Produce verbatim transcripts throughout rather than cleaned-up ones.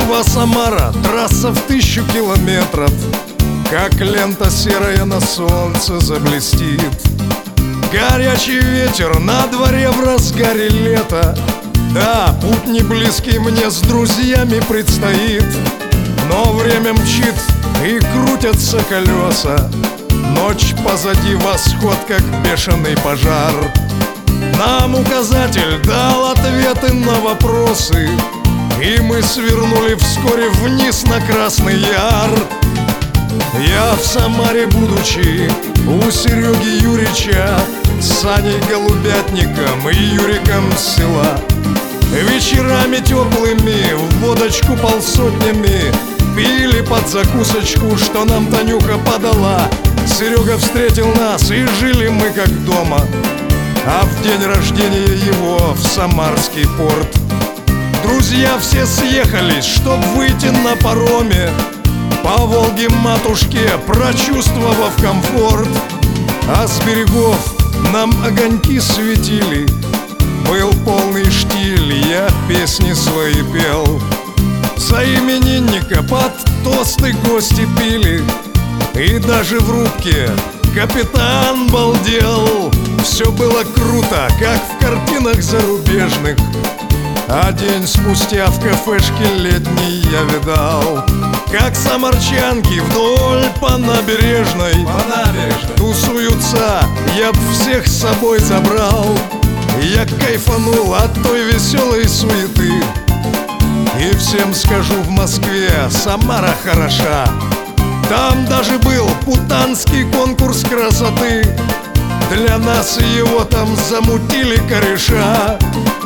Москва-Самара, трасса в тысячу километров, как лента серая на солнце заблестит. Горячий ветер на дворе в разгаре лета. Да, путь не близкий мне с друзьями предстоит, но время мчит и крутятся колеса. Ночь позади, восход как бешеный пожар. Нам указатель дал ответы на вопросы, и мы свернули вскоре вниз на Красный Яр. Я в Самаре, будучи у Сереги Юрича, с Саней Голубятником и Юриком с села, вечерами теплыми в водочку полсотнями пили под закусочку, что нам Танюха подала. Серега встретил нас, и жили мы как дома, а в день рождения его в Самарский порт друзья все съехались, чтоб выйти на пароме по Волге-матушке, прочувствовав комфорт. А с берегов нам огоньки светили, был полный штиль, я песни свои пел. За именинника под тосты гости пили, и даже в рубке капитан балдел. Все было круто, как в картинах зарубежных, а день спустя в кафешке летней я видал, как самарчанки вдоль по набережной, по набережной тусуются. Я б всех с собой забрал, я кайфанул от той веселой суеты. И всем скажу, в Москве Самара хороша. Там даже был путанский конкурс красоты, для нас его там замутили кореша.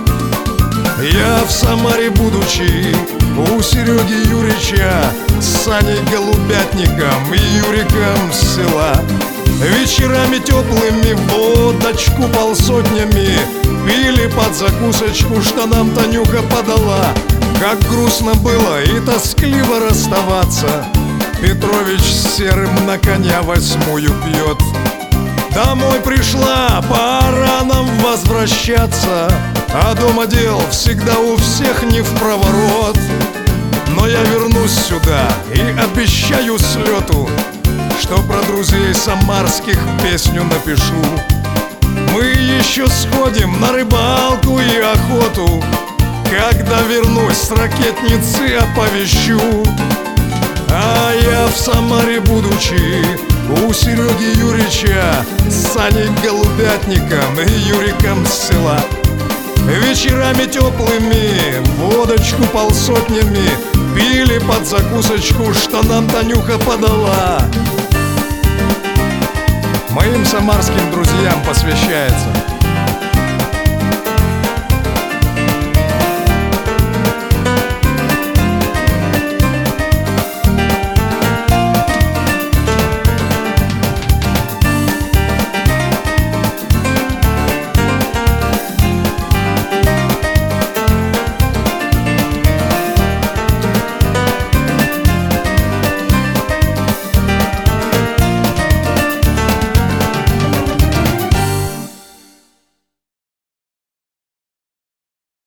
Я в Самаре, будучи у Сереги Юрича, с Саней Голубятником и Юриком с села, вечерами теплыми водочку полсотнями пили под закусочку, что нам Танюха подала. Как грустно было и тоскливо расставаться, Петрович с Серым на коня восьмую пьет. Домой пришла, пора нам возвращаться, а дома дел всегда у всех не впроворот. Но я вернусь сюда и обещаю с лету, что про друзей самарских песню напишу. Мы еще сходим на рыбалку и охоту, когда вернусь с ракетницы оповещу. А я в Самаре, будучи у Сереги Юрича, с Саней Голубятником и Юриком с села, вечерами теплыми водочку полсотнями пили под закусочку, что нам Танюха подала. Моим самарским друзьям посвящается.